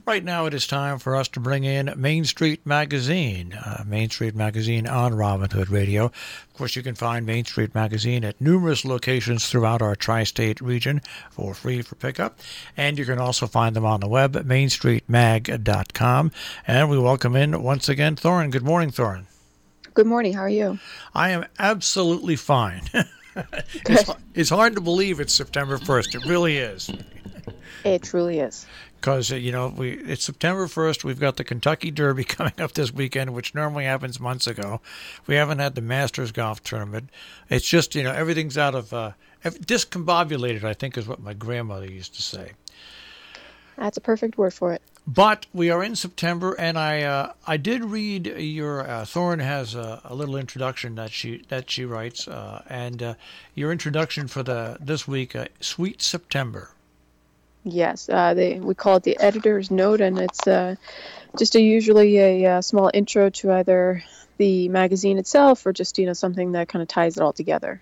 Right now it is time for us to bring in Main Street Magazine. Main Street Magazine on Robin Hood Radio. Of course, you can find Main Street Magazine at numerous locations throughout our tri-state region for free for pickup. And you can also find them on the web at mainstreetmag.com. And we welcome in once again Thorin. Good morning, Thorin. Good morning. How are you? I am absolutely fine. It's hard to believe it's September 1st. It really is. It truly is. Because, it's September 1st. We've got the Kentucky Derby coming up this weekend, which normally happens months ago. We haven't had the Masters Golf Tournament. It's just, everything's out of, discombobulated, I think is what my grandmother used to say. That's a perfect word for it. But we are in September, and I did read your, Thorin has a little introduction that she writes, and your introduction for this week, Sweet September. Yes, we call it the editor's note, and it's just usually a small intro to either the magazine itself or just something that kind of ties it all together.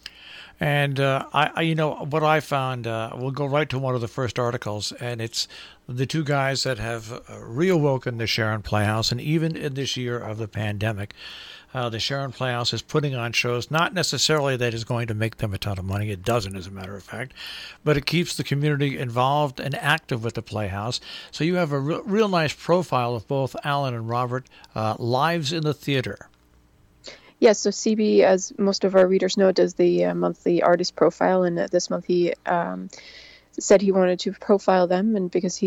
And what I found, we'll go right to one of the first articles, and it's the two guys that have reawoken the Sharon Playhouse, and even in this year of the pandemic, the Sharon Playhouse is putting on shows, not necessarily that is going to make them a ton of money. It doesn't, as a matter of fact, but it keeps the community involved and active with the Playhouse. So you have a real nice profile of both Alan and Robert, lives in the theater. Yes, so CB, as most of our readers know, does the monthly artist profile, and this month he said he wanted to profile them, and because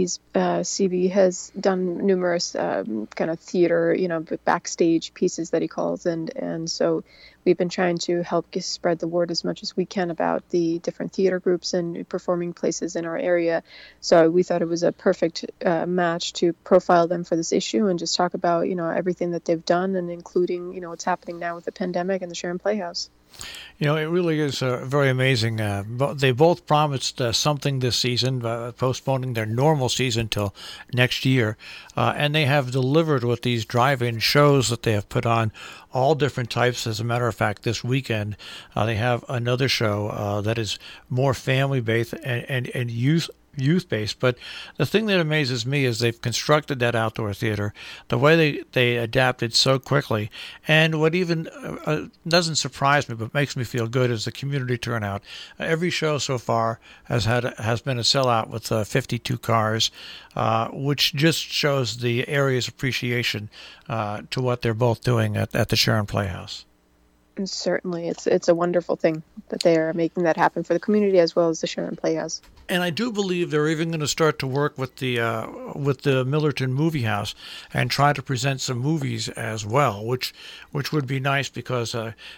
CB has done numerous kind of theater, backstage pieces that he calls, and so we've been trying to help spread the word as much as we can about the different theater groups and performing places in our area. So we thought it was a perfect match to profile them for this issue and just talk about, everything that they've done, and including, what's happening now with the pandemic and the Sharon Playhouse. It really is very amazing. They both promised something this season, postponing their normal season till next year, and they have delivered with these drive-in shows that they have put on, all different types. As a matter of fact, this weekend they have another show that is more family-based and youth-based. But the thing that amazes me is they've constructed that outdoor theater, the way they adapted so quickly, and what even doesn't surprise me but makes me feel good is the community turnout. Every show so far has been a sellout with 52 cars, which just shows the area's appreciation to what they're both doing at the Sharon Playhouse. And certainly, it's a wonderful thing that they are making that happen for the community as well as the Sharon Playhouse. And I do believe they're even going to start to work with the Millerton Movie House and try to present some movies as well, which would be nice because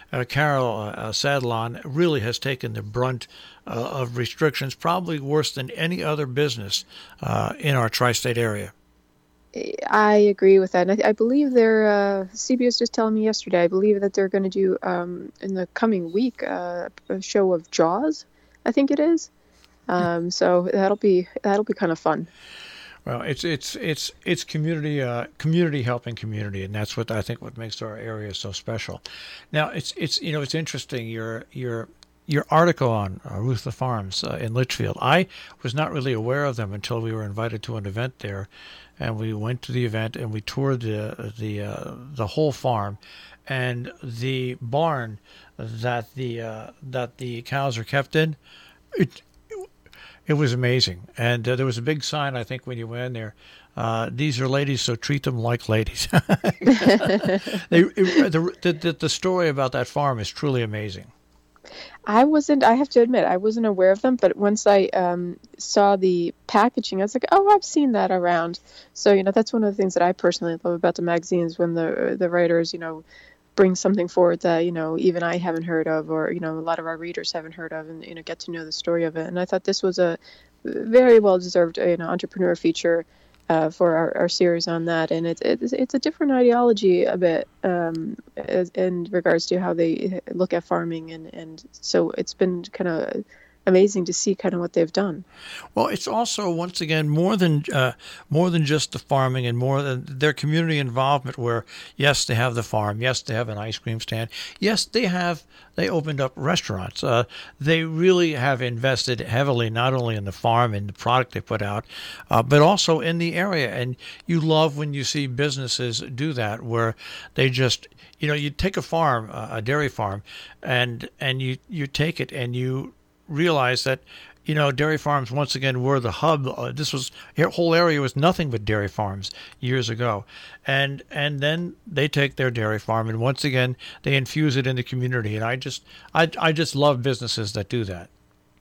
Carol Sadlon really has taken the brunt of restrictions, probably worse than any other business in our tri-state area. I agree with that. And I believe CB was just telling me yesterday, I believe that they're going to do in the coming week a show of Jaws, I think it is. So that'll be kind of fun. Well, it's community helping community, and that's what I think what makes our area so special. Now it's interesting your article on Ruth the Farms in Litchfield. I was not really aware of them until we were invited to an event there, and we went to the event and we toured the whole farm, and the barn that the cows are kept in. It was amazing, and there was a big sign, I think, when you went in there. These are ladies, so treat them like ladies. The story about that farm is truly amazing. I have to admit, I wasn't aware of them, but once I saw the packaging, I was like, oh, I've seen that around. So, that's one of the things that I personally love about the magazines, when the writers, bring something forward that, even I haven't heard of, or, a lot of our readers haven't heard of, and, get to know the story of it. And I thought this was a very well-deserved, entrepreneur feature for our series on that. And it's a different ideology a bit in regards to how they look at farming. And so it's been kind of amazing to see kind of what they've done. Well, it's also once again more than just the farming and more than their community involvement. Where yes, they have the farm, yes, they have an ice cream stand, yes, they opened up restaurants. They really have invested heavily not only in the farm and the product they put out, but also in the area. And you love when you see businesses do that, where they just you take a farm, a dairy farm, and you take it and you realize that dairy farms once again were the hub. Whole area was nothing but dairy farms years ago, and then they take their dairy farm and once again they infuse it in the community. And I just love businesses that do that.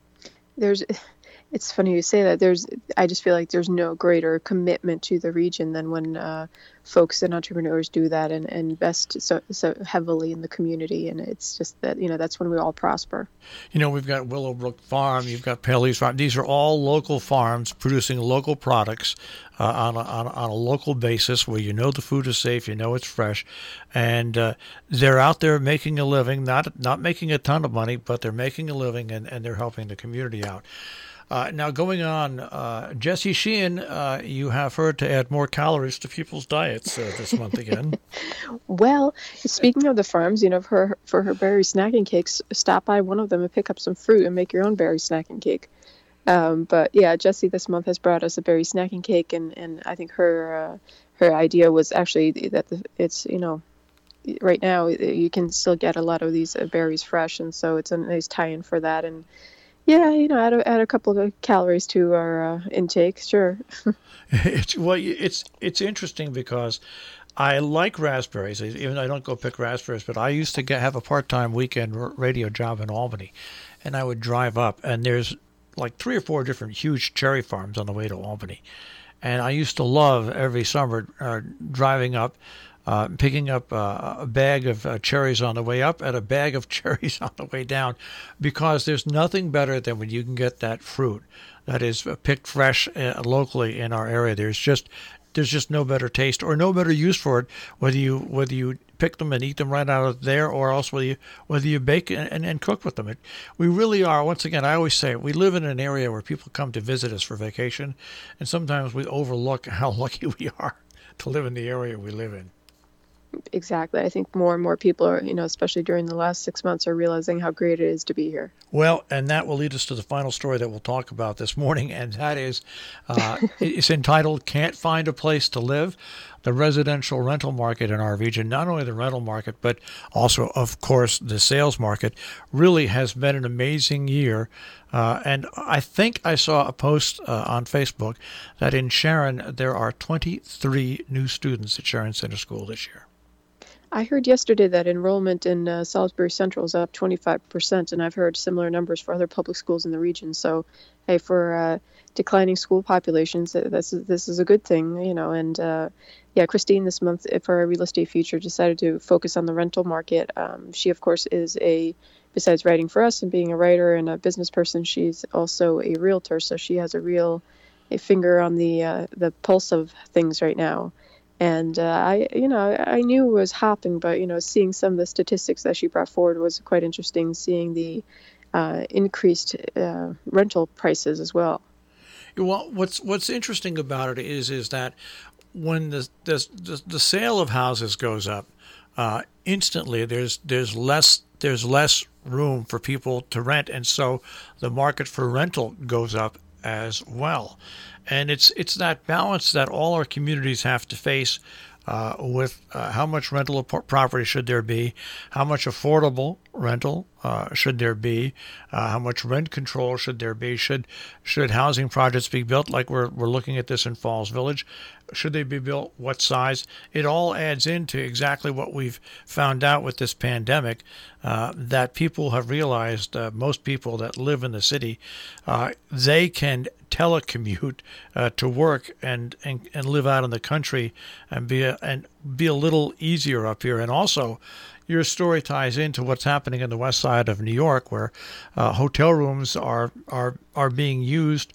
It's funny you say that. I just feel like there's no greater commitment to the region than when folks and entrepreneurs do that and invest so heavily in the community. And it's just that, that's when we all prosper. We've got Willowbrook Farm, you've got Paley's Farm. These are all local farms producing local products on a local basis, where the food is safe, it's fresh, and they're out there making a living, not making a ton of money, but they're making a living, and they're helping the community out. Now, going on, Jessie Sheehan, you have her to add more calories to people's diets this month again. Well, speaking of the farms, for her berry snacking cakes, stop by one of them and pick up some fruit and make your own berry snacking cake. But yeah, Jessie this month has brought us a berry snacking cake, and I think her idea was actually that it's right now you can still get a lot of these berries fresh, and so it's a nice tie-in for that. And yeah, add a couple of calories to our intake, sure. It's interesting because I like raspberries. Even though I don't go pick raspberries, but I used to have a part-time weekend radio job in Albany, and I would drive up, and there's like 3 or 4 different huge cherry farms on the way to Albany, and I used to love every summer driving up. Picking up a bag of cherries on the way up and a bag of cherries on the way down, because there's nothing better than when you can get that fruit that is picked fresh locally in our area. There's just no better taste or no better use for it, whether you pick them and eat them right out of there, or else whether you bake and cook with them. We really are, once again, I always say, we live in an area where people come to visit us for vacation, and sometimes we overlook how lucky we are to live in the area we live in. Exactly. I think more and more people are, especially during the last 6 months, are realizing how great it is to be here. Well, and that will lead us to the final story that we'll talk about this morning, and that is, it's entitled "Can't Find a Place to Live." The residential rental market in our region, not only the rental market, but also, of course, the sales market, really has been an amazing year. And I think I saw a post on Facebook that in Sharon, there are 23 new students at Sharon Center School this year. I heard yesterday that enrollment in Salisbury Central is up 25%, and I've heard similar numbers for other public schools in the region. So, hey, for declining school populations, this is a good thing, And yeah, Christine this month for our real estate future decided to focus on the rental market. She, of course, is besides writing for us and being a writer and a business person, she's also a realtor. So she has a finger on the pulse of things right now. And I knew it was happening, but seeing some of the statistics that she brought forward was quite interesting. Seeing the increased rental prices as well. Well, what's interesting about it is that when the sale of houses goes up, instantly there's less room for people to rent, and so the market for rental goes up as well. And it's that balance that all our communities have to face with how much rental property should there be, how much affordable rental should there be, how much rent control should there be, should housing projects be built like we're looking at this in Falls Village, should they be built, what size. It all adds into exactly what we've found out with this pandemic, that people have realized, most people that live in the city, they can telecommute to work and live out in the country and be a little easier up here. And also, your story ties into what's happening in the west side of New York, where hotel rooms are being used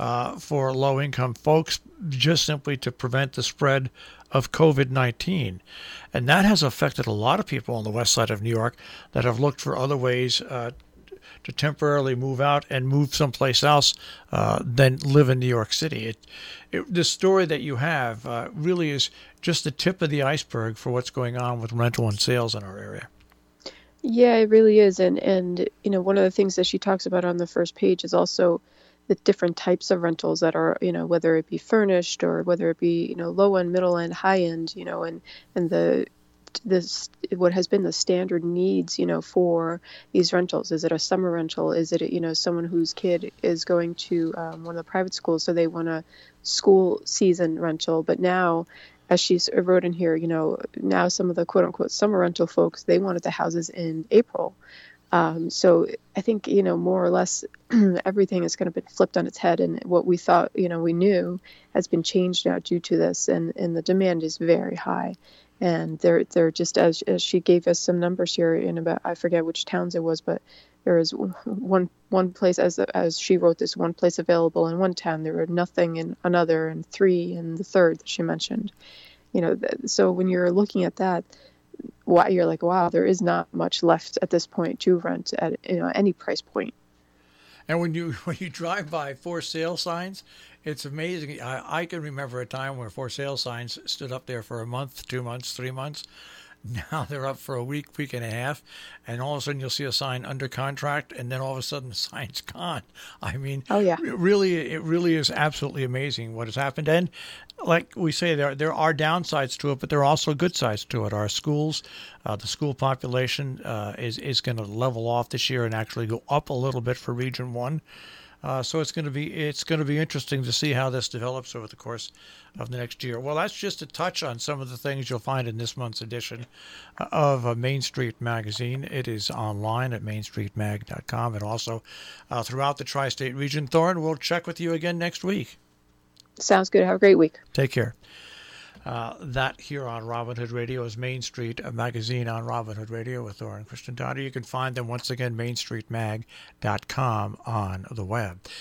for low-income folks, just simply to prevent the spread of COVID-19. And that has affected a lot of people on the west side of New York that have looked for other ways to temporarily move out and move someplace else than live in New York City. The story that you have really is just the tip of the iceberg for what's going on with rental and sales in our area. Yeah, it really is. And one of the things that she talks about on the first page is also the different types of rentals that are, whether it be furnished or whether it be, low end, middle end, high end, and this what has been the standard needs, for these rentals. Is it a summer rental? Is it, someone whose kid is going to one of the private schools, so they want a school season rental? But now, as she wrote in here, now some of the quote unquote summer rental folks, they wanted the houses in April. So I think, more or less everything is going to be flipped on its head, and what we thought, we knew has been changed now due to this, and the demand is very high. And they're just, as she gave us some numbers here in about, I forget which towns it was, but there was one place, as she wrote this, one place available in one town, there were nothing in another, and 3 in the third that she mentioned. So when you're looking at that, you're like, wow, there is not much left at this point to rent at any price point. And when you drive by for sale signs, it's amazing. I can remember a time where for sale signs stood up there for a month, 2 months, 3 months. Now they're up for a week, week and a half, and all of a sudden you'll see a sign under contract, and then all of a sudden the sign's gone. I mean, oh yeah, it really is absolutely amazing what has happened. And like we say, there are downsides to it, but there are also good sides to it. Our schools, the school population is going to level off this year and actually go up a little bit for Region 1. So it's going to be interesting to see how this develops over the course of the next year. Well, that's just a touch on some of the things you'll find in this month's edition of Main Street Magazine. It is online at mainstreetmag.com and also throughout the tri-state region. Thorne, we'll check with you again next week. Sounds good. Have a great week. Take care. That here on Robin Hood Radio is Main Street, a magazine on Robin Hood Radio with Thor and Christian Dottie. You can find them once again, mainstreetmag.com on the web.